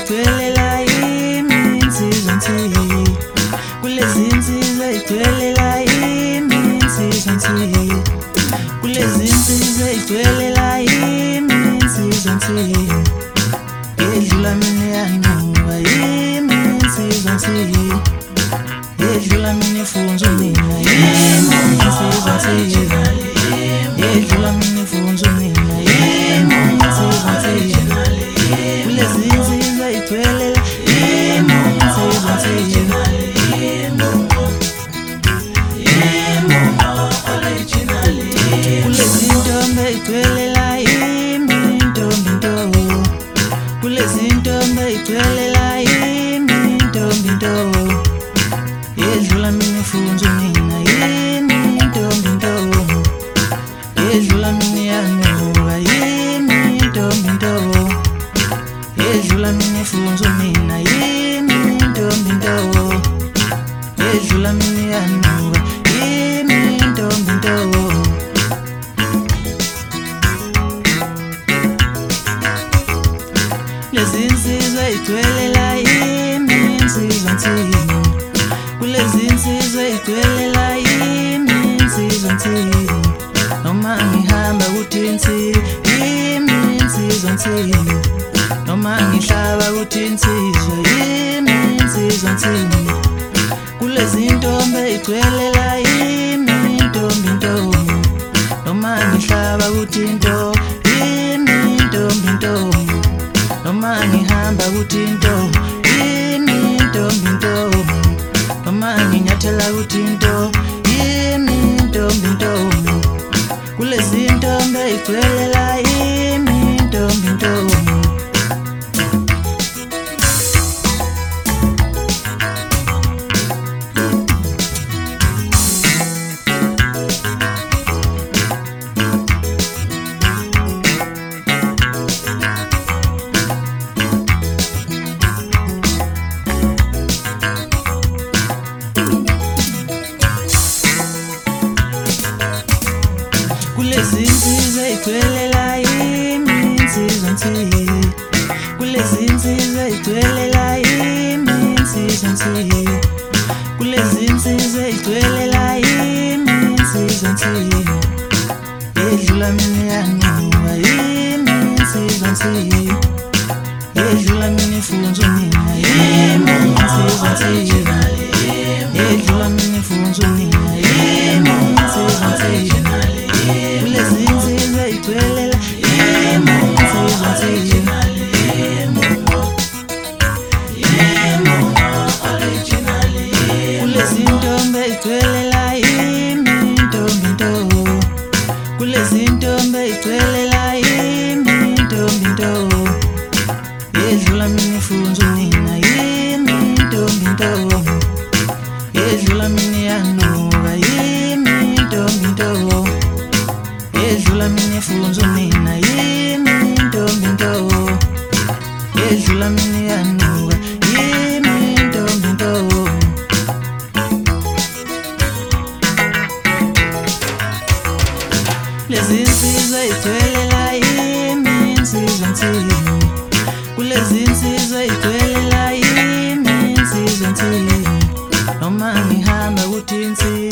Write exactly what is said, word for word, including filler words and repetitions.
igcwele la yimi insizwa nsi kulezi insizwa igcwele la yimi insizwa nsi kulezi insizwa igcwele la yimi insizwa nsi yedlula mina yanuka yimi insizwa nsi yedlula mina ifunzo mina yimi insizwa nsi yedlula mina ifunzo mina yimi insizwa nsi kulezi insizwa igcwele la yimi insizwa nsi kulezi ntombi igcwele la yimi ntombi nto kulezi ntombi igcwele la yimi ntombi nto yedlula mina ifunzo mina yimi ntombi nto yedlula mina yanuka yimi ntombi nto yedlula mina ifunzo mina yimi ntombi nto yedlula mina yanuka yimi ntombi nto lezi insizwa igcwele la yimi insizwa nsi kulezi insizwa igcwele la yimi insizwa nsi noma ngihamba kuthi insi yimi insizwa nsi noma ngihlaba kuthi insizwa yimi insizwa nsi kulezi ntombi igcwele la yimi ntombi nto noma ngihlaba kuthi into yimi ntombi nto noma ngihamba kuthi into yimi ntombi nto noma nginyathela kuthi into yimi ntombi nto kulezi ntombi igcwele la yimi ntombi nto kulezi insizwa igcwele la yimi insizwa nsi kulezi insizwa igcwele la yimi insizwa nsi kulezi insizwa igcwele la yimi insizwa nsi yedlula mina yanuka yimi insizwa nsi yedlula mina ifunzo mina yimi insizwa nsi yedlula mina ifunzo mina yimi insizwa nsi kulezi insizwa igcwele la yimi insizwa nsi kulezi ntombi igcwele la yimi ntombi nto kulezi ntombi igcwele la yimi ntombi nto yedlula mina ifunzo mina yimi ntombi nto yedlula mina yanuka yimi ntombi nto yedlula mina ifunzo mina yimi ntombi nto yedlula mina yanuka yimi ntombi nto lezi insizwa igcwele la yimi insizwa nsi kulezi insizwa igcwele la yimi insizwa nsi noma ngihamba kuthi insi